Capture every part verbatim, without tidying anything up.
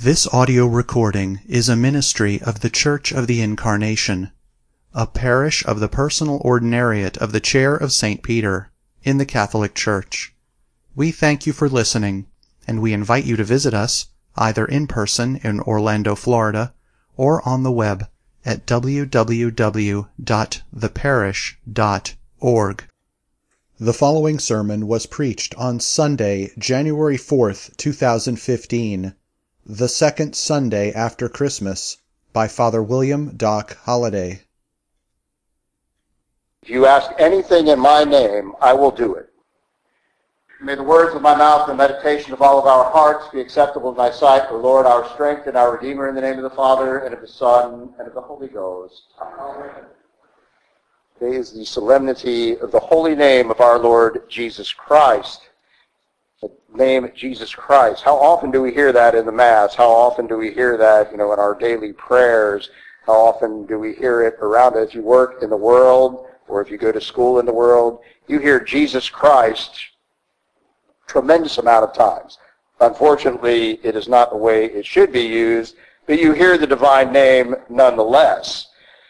This audio recording is a ministry of the Church of the Incarnation, a parish of the Personal Ordinariate of the Chair of Saint Peter, in the Catholic Church. We thank you for listening, and we invite you to visit us, either in person in Orlando, Florida, or on the web at w w w dot the parish dot org. The following sermon was preached on Sunday, January fourth, two thousand fifteen, the second Sunday after Christmas, by Father William Doc Holliday. If you ask anything in my name, I will do it. May the words of my mouth and the meditation of all of our hearts be acceptable in thy sight, O Lord, our strength and our Redeemer, in the name of the Father, and of the Son, and of the Holy Ghost. Amen. Today is the solemnity of the holy name of our Lord Jesus Christ. The name Jesus Christ. How often do we hear that in the Mass? How often do we hear that, you know, in our daily prayers? How often do we hear it around us? If you work in the world, or if you go to school in the world, you hear Jesus Christ tremendous amount of times. Unfortunately, it is not the way it should be used, but you hear the divine name nonetheless.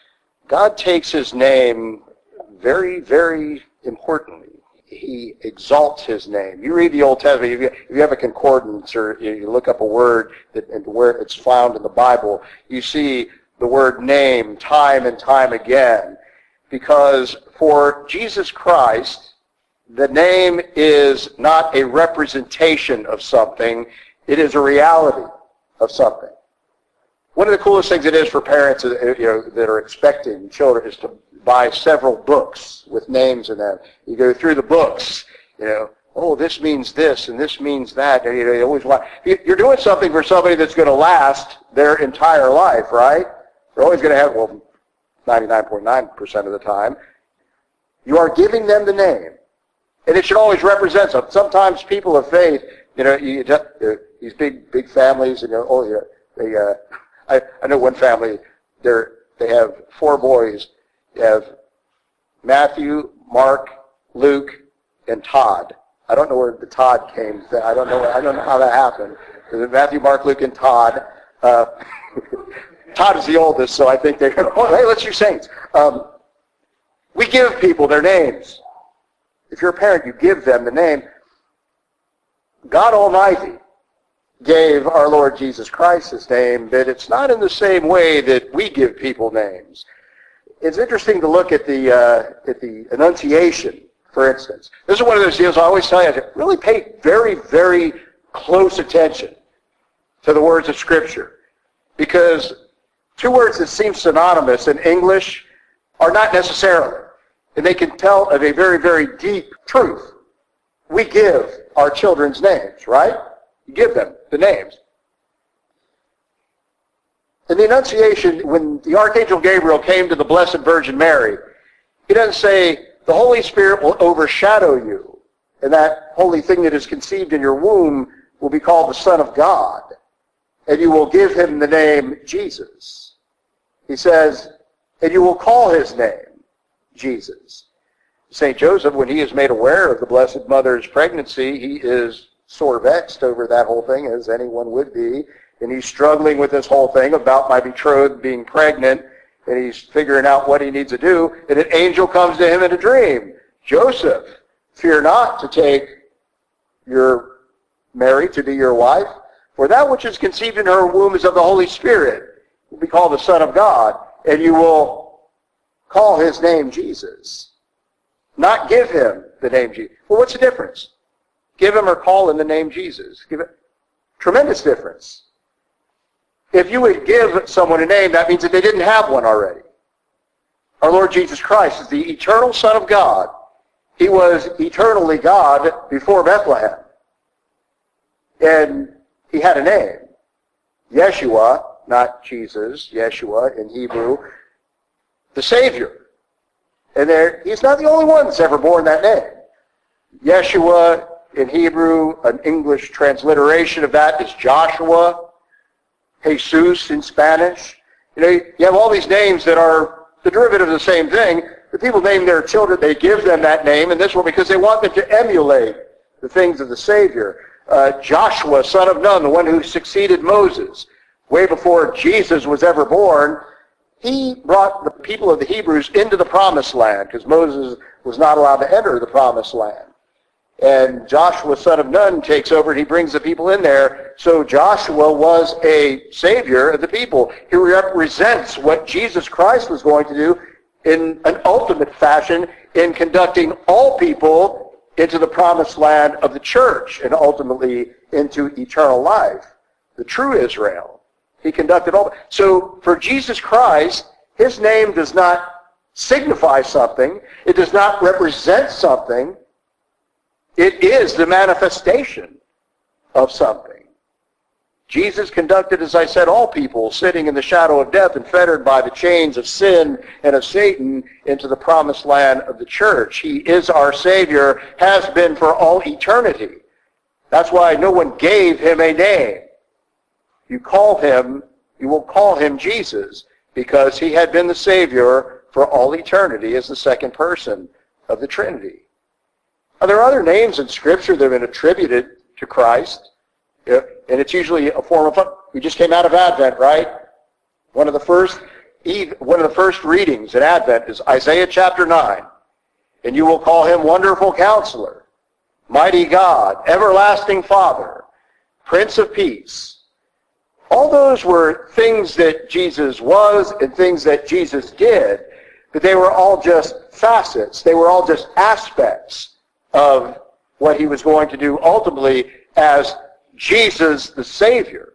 God takes his name very, very importantly. He exalts his name. You read the Old Testament, if you, if you have a concordance or you look up a word that, and where it's found in the Bible, you see the word name time and time again. Because for Jesus Christ, the name is not a representation of something, it is a reality of something. One of the coolest things it is for parents, you know, that are expecting children is to buy several books with names in them. You go through the books, you know, oh, this means this and this means that. And, you know, you always want, you're doing something for somebody that's going to last their entire life, right? They're always going to have, well, ninety-nine point nine percent of the time. You are giving them the name. And it should always represent something. Sometimes people of faith, you know, you, you, these big, big families, and you know, oh, yeah, they, uh, I, I know one family, they're, they have four boys. They have Matthew, Mark, Luke, and Todd. I don't know where the Todd came. I don't know. I don't know how that happened. Matthew, Mark, Luke, and Todd. Uh, Todd is the oldest, so I think they're going, oh, hey, let's use saints. Um, we give people their names. If you're a parent, you give them the name. God Almighty gave our Lord Jesus Christ his name, but it's not in the same way that we give people names. It's interesting to look at the uh, at the Annunciation, for instance. This is one of those deals I always tell you, to really pay very, very close attention to the words of Scripture. Because two words that seem synonymous in English are not necessarily. And they can tell of a very, very deep truth. We give our children's names, right? You give them the names. In the Annunciation, when the Archangel Gabriel came to the Blessed Virgin Mary, he doesn't say, the Holy Spirit will overshadow you, and that holy thing that is conceived in your womb will be called the Son of God, and you will give him the name Jesus. He says, and you will call his name Jesus. Saint Joseph, when he is made aware of the Blessed Mother's pregnancy, he is sore vexed over that whole thing, as anyone would be. And he's struggling with this whole thing about my betrothed being pregnant, and he's figuring out what he needs to do. And an angel comes to him in a dream. Joseph, fear not to take your Mary to be your wife, for that which is conceived in her womb is of the Holy Spirit. Will be called the Son of God, and you will call his name Jesus. Not give him the name Jesus. Well, what's the difference? Give him or call him the name Jesus. Give it. Tremendous difference. If you would give someone a name, that means that they didn't have one already. Our Lord Jesus Christ is the eternal Son of God. He was eternally God before Bethlehem. And he had a name. Yeshua, not Jesus, Yeshua in Hebrew, the Savior. And there, he's not the only one that's ever borne that name. Yeshua in Hebrew, an English transliteration of that is Joshua. Jesus in Spanish. You know, you have all these names that are the derivative of the same thing. The people name their children, they give them that name, and this one because they want them to emulate the things of the Savior. Uh, Joshua, son of Nun, the one who succeeded Moses, way before Jesus was ever born, he brought the people of the Hebrews into the promised land because Moses was not allowed to enter the promised land. And Joshua, son of Nun, takes over and he brings the people in there. So Joshua was a savior of the people. He represents what Jesus Christ was going to do in an ultimate fashion in conducting all people into the promised land of the church and ultimately into eternal life, the true Israel. He conducted all. So for Jesus Christ, his name does not signify something. It does not represent something. It is the manifestation of something. Jesus conducted, as I said, all people sitting in the shadow of death and fettered by the chains of sin and of Satan into the promised land of the church. He is our Savior, has been for all eternity. That's why no one gave him a name. You call him, you will call him Jesus, because he had been the Savior for all eternity as the second person of the Trinity. Are there other names in Scripture that have been attributed to Christ? Yeah, and it's usually a form of, we just came out of Advent, right? One of the first, one of the first readings in Advent is Isaiah chapter nine. And you will call him Wonderful Counselor, Mighty God, Everlasting Father, Prince of Peace. All those were things that Jesus was and things that Jesus did, but they were all just facets. They were all just aspects of what he was going to do ultimately as Jesus the Savior.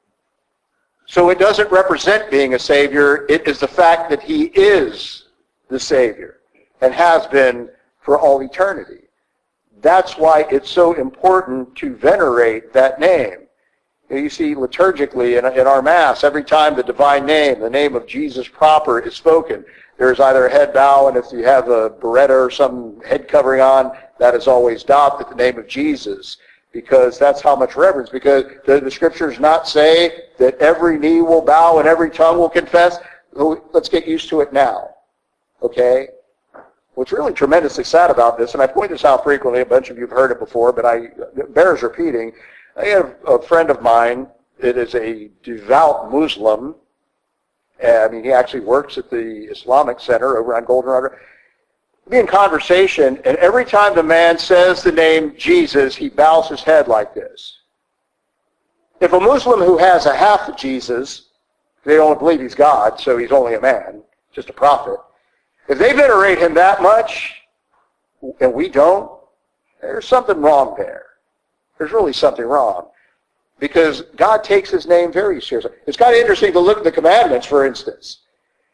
So it doesn't represent being a Savior. It is the fact that he is the Savior and has been for all eternity. That's why it's so important to venerate that name. You see, liturgically in, in our Mass, every time the divine name, the name of Jesus proper, is spoken, there's either a head bow, and if you have a beretta or some head covering on, that is always doffed at the name of Jesus. Because that's how much reverence. Because the, the Scriptures not say that every knee will bow and every tongue will confess. Let's get used to it now. Okay? What's really tremendously sad about this, and I point this out frequently, a bunch of you have heard it before, but I, it bears repeating. I have a friend of mine that is a devout Muslim. I mean, he actually works at the Islamic Center over on Golden Road. Be in conversation, and every time the man says the name Jesus, he bows his head like this. If a Muslim who has a half of Jesus, they don't believe he's God, so he's only a man, just a prophet. If they venerate him that much, and we don't, there's something wrong there. There's really something wrong. Because God takes his name very seriously. It's kind of interesting to look at the commandments, for instance.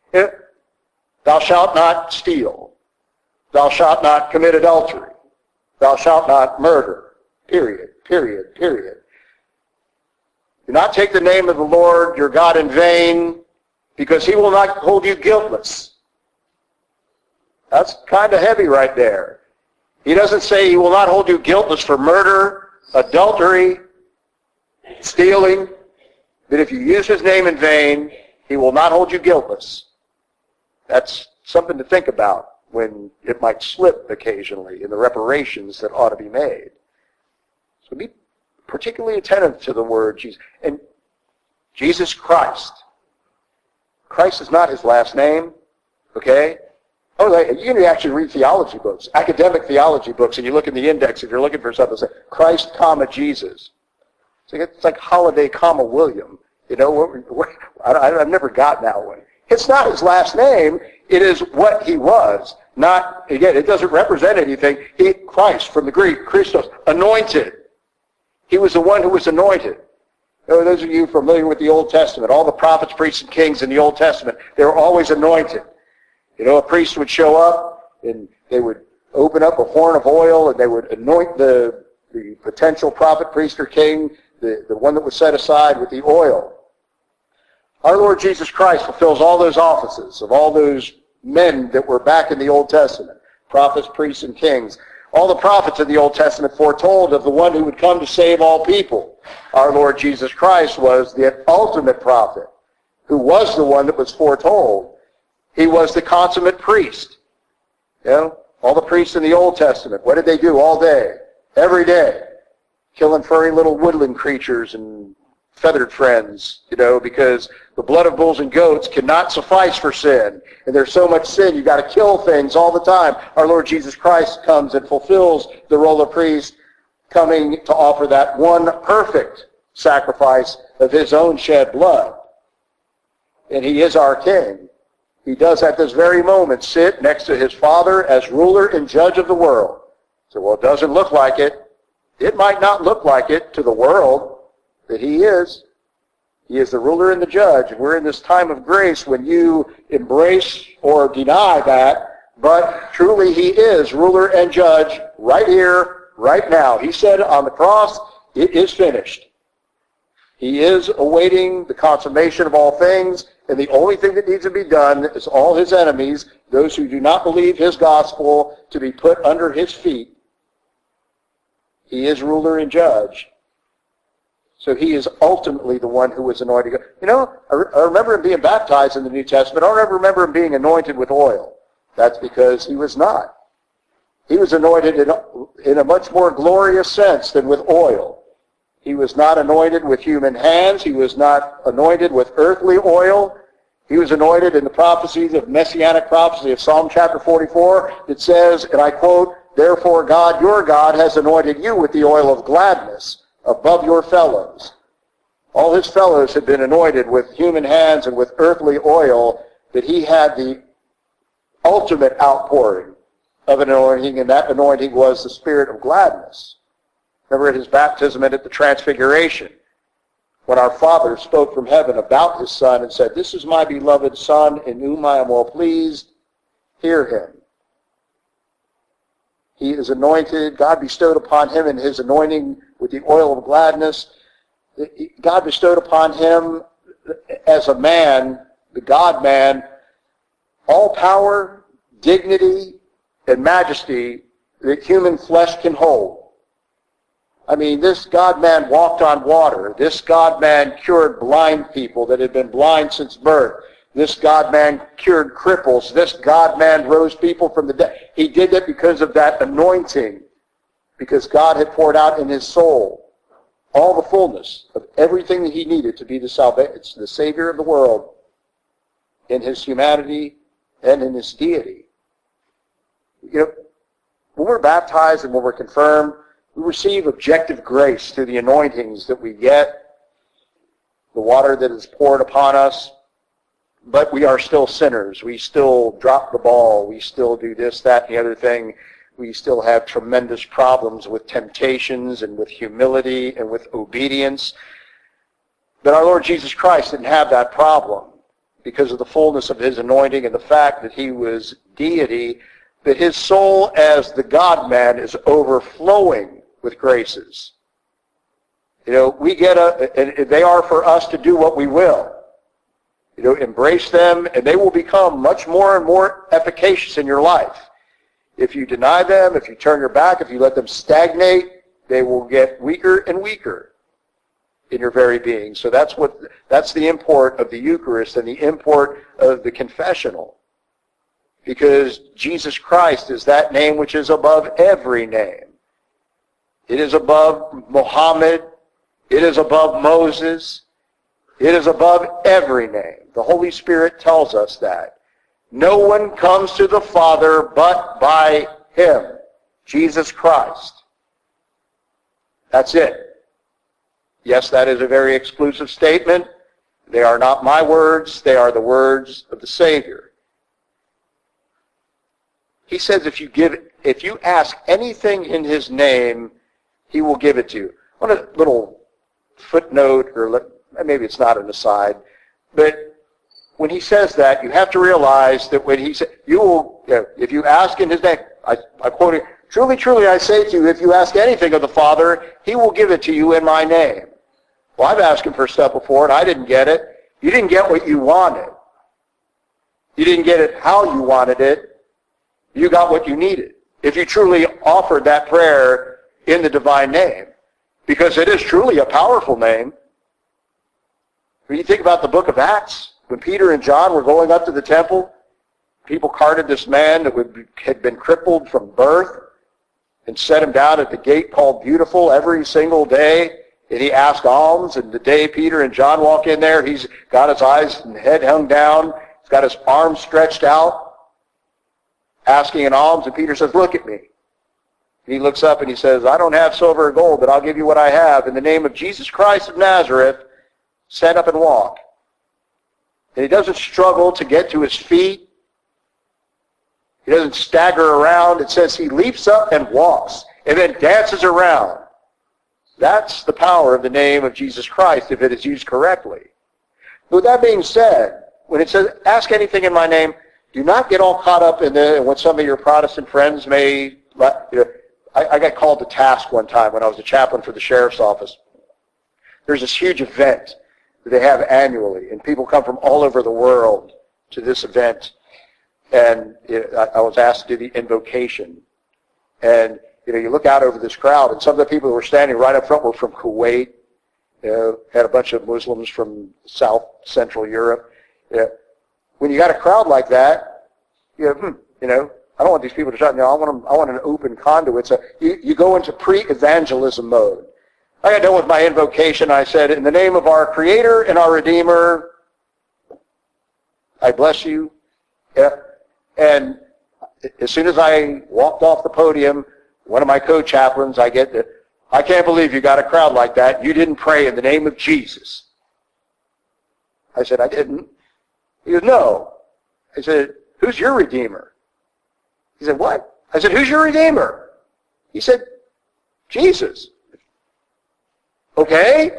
Thou shalt not steal. Thou shalt not commit adultery. Thou shalt not murder. Period, period, period. Do not take the name of the Lord your God in vain, because he will not hold you guiltless. That's kind of heavy right there. He doesn't say he will not hold you guiltless for murder, adultery, stealing, but if you use his name in vain, he will not hold you guiltless. That's something to think about when it might slip occasionally in the reparations that ought to be made. So be particularly attentive to the word Jesus. And Jesus Christ. Christ is not his last name, okay? Oh, you can actually read theology books, academic theology books, and you look in the index if you're looking for something, say Christ, comma, Jesus. So it's like Holiday, comma, William. You know, I've never gotten that one. It's not his last name. It is what he was. Not, again, it doesn't represent anything. He, Christ, from the Greek, Christos, anointed. He was the one who was anointed. Oh, those of you familiar with the Old Testament, all the prophets, priests, and kings in the Old Testament, they were always anointed. You know, a priest would show up, and they would open up a horn of oil, and they would anoint the, the potential prophet, priest, or king, the, the one that was set aside with the oil. Our Lord Jesus Christ fulfills all those offices of all those men that were back in the Old Testament, prophets, priests, and kings. All the prophets of the Old Testament foretold of the one who would come to save all people. Our Lord Jesus Christ was the ultimate prophet, who was the one that was foretold. He was the consummate priest. You know, all the priests in the Old Testament, what did they do all day, every day? killing furry little woodland creatures and feathered friends, you know, because the blood of bulls and goats cannot suffice for sin. And there's so much sin, you've got to kill things all the time. Our Lord Jesus Christ comes and fulfills the role of priest, coming to offer that one perfect sacrifice of his own shed blood. And he is our King. He does at this very moment sit next to his Father as ruler and judge of the world. So, well, it doesn't look like it. It might not look like it to the world, that he is. He is the ruler and the judge. We're in this time of grace when you embrace or deny that, but truly he is ruler and judge right here, right now. He said on the cross, it is finished. He is awaiting the consummation of all things, and the only thing that needs to be done is all his enemies, those who do not believe his gospel, to be put under his feet. He is ruler and judge. So he is ultimately the one who was anointed. You know, I, re- I remember him being baptized in the New Testament. I don't remember him being anointed with oil. That's because he was not. He was anointed in a, in a much more glorious sense than with oil. He was not anointed with human hands. He was not anointed with earthly oil. He was anointed in the prophecies of Messianic prophecy of Psalm chapter forty-four. It says, and I quote, "Therefore God, your God, has anointed you with the oil of gladness above your fellows." All his fellows had been anointed with human hands and with earthly oil, but he had the ultimate outpouring of an anointing, and that anointing was the spirit of gladness. Remember at his baptism and at the transfiguration, when our Father spoke from heaven about his Son and said, "This is my beloved Son, in whom I am well pleased. Hear him." He is anointed. God bestowed upon him in his anointing with the oil of gladness. God bestowed upon him as a man, the God-man, all power, dignity, and majesty that human flesh can hold. I mean, this God-man walked on water. This God-man cured blind people that had been blind since birth. This God-man cured cripples. This God-man rose people from the dead. He did it because of that anointing, because God had poured out in his soul all the fullness of everything that he needed to be the salvation, the Savior of the world, in his humanity and in his deity. You know, when we're baptized and when we're confirmed, we receive objective grace through the anointings that we get, the water that is poured upon us. But we are still sinners. We still drop the ball. We still do this, that, and the other thing. We still have tremendous problems with temptations and with humility and with obedience. But our Lord Jesus Christ didn't have that problem because of the fullness of his anointing and the fact that he was deity, that his soul as the God-man is overflowing with graces. You know, we get a, and they are for us to do what we will. You know, embrace them, and they will become much more and more efficacious in your life. If you deny them, if you turn your back, if you let them stagnate, they will get weaker and weaker in your very being. So that's what that's the import of the Eucharist and the import of the confessional. Because Jesus Christ is that name which is above every name. It is above Muhammad. It is above Moses. It is above every name. The Holy Spirit tells us that. No one comes to the Father but by him, Jesus Christ. That's it. Yes, that is a very exclusive statement. They are not my words. They are the words of the Savior. He says if you give, if you ask anything in his name, he will give it to you. On a little footnote, or maybe it's not an aside, but when he says that, you have to realize that when he said, you will, you know, if you ask in his name, I, I quote it, "Truly, truly, I say to you, if you ask anything of the Father, he will give it to you in my name." Well, I've asked him for stuff before, and I didn't get it. You didn't get what you wanted. You didn't get it how you wanted it. You got what you needed. If you truly offered that prayer in the divine name, because it is truly a powerful name. When you think about the book of Acts, when Peter and John were going up to the temple, people carted this man that had been crippled from birth, and set him down at the gate called Beautiful every single day, and he asked alms, and the day Peter and John walk in there, he's got his eyes and head hung down, he's got his arms stretched out, asking an alms, and Peter says, look at me. And he looks up and he says, I don't have silver or gold, but I'll give you what I have. In the name of Jesus Christ of Nazareth, stand up and walk. And he doesn't struggle to get to his feet. He doesn't stagger around. It says he leaps up and walks and then dances around. That's the power of the name of Jesus Christ if it is used correctly. But with that being said, when it says, ask anything in my name, do not get all caught up in the, what some of your Protestant friends may, you know, I, I got called to task one time when I was a chaplain for the sheriff's office. There's this huge event that they have annually, and people come from all over the world to this event. And you know, I, I was asked to do the invocation. And you know, you look out over this crowd, and some of the people who were standing right up front were from Kuwait. You know, had a bunch of Muslims from South Central Europe. You know, when you got a crowd like that, you know, hmm, you know, I don't want these people to shut. You know, I want them, I want an open conduit. So you, you go into pre-evangelism mode. I got done with my invocation. I said, in the name of our Creator and our Redeemer, I bless you. Yeah. And as soon as I walked off the podium, one of my co-chaplains, I get the, I can't believe you got a crowd like that. You didn't pray in the name of Jesus. I said, I didn't. He goes, no. I said, who's your Redeemer? He said, what? I said, who's your Redeemer? He said, Jesus. Okay?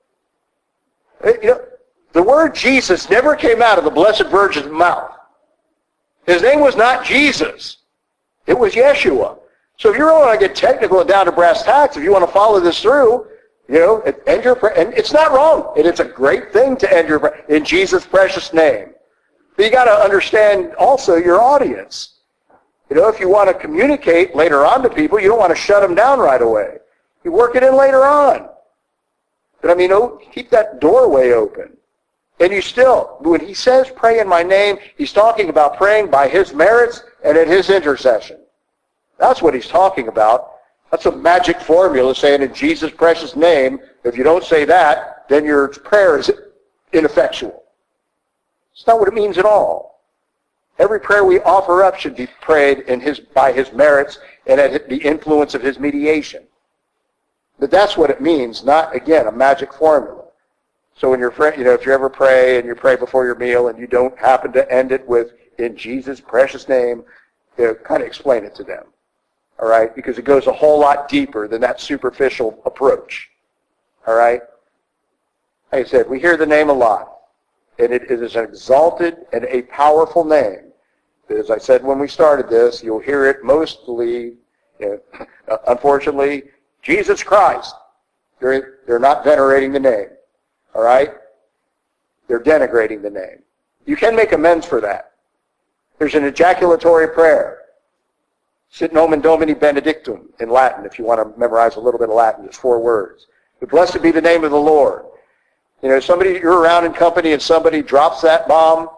You know, the word Jesus never came out of the Blessed Virgin's mouth. His name was not Jesus. It was Yeshua. So if you really want to get technical and down to brass tacks, if you want to follow this through, you know, end your prayer. And it's not wrong. And it's a great thing to end your prayer in Jesus' precious name. But you got to understand also your audience. You know, if you want to communicate later on to people, you don't want to shut them down right away. You work it in later on. But I mean, oh, keep that doorway open. And you still, when he says pray in my name, he's talking about praying by his merits and at his intercession. That's what he's talking about. That's a magic formula saying in Jesus' precious name, if you don't say that, then your prayer is ineffectual. It's not what it means at all. Every prayer we offer up should be prayed in his, by his merits and at the influence of his mediation. But that's what it means, not, again, a magic formula. So when you're, you know, if you ever pray and you pray before your meal and you don't happen to end it with, in Jesus' precious name, you know, kind of explain it to them. All right? Because it goes a whole lot deeper than that superficial approach. All right? Like I said, we hear the name a lot. And it is an exalted and a powerful name. As I said when we started this, you'll hear it mostly, you know, unfortunately, Jesus Christ. They're, they're not venerating the name. All right? They're denigrating the name. You can make amends for that. There's an ejaculatory prayer. Sit nomen Domini benedictum in Latin, if you want to memorize a little bit of Latin. It's four words. But blessed be the name of the Lord. You know, somebody, you're around in company and somebody drops that bomb.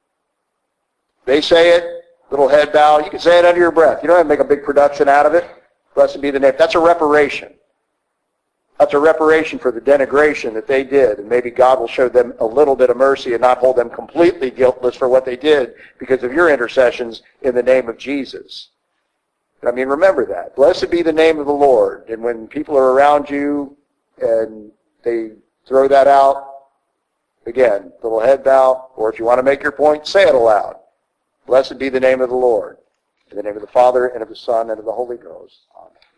They say it, little head bow. You can say it under your breath. You don't have to make a big production out of it. Blessed be the name. That's a reparation. That's a reparation for the denigration that they did. And maybe God will show them a little bit of mercy and not hold them completely guiltless for what they did because of your intercessions in the name of Jesus. I mean, remember that. Blessed be the name of the Lord. And when people are around you and they throw that out, again, little head bow, or if you want to make your point, say it aloud. Blessed be the name of the Lord. In the name of the Father, and of the Son, and of the Holy Ghost. Amen.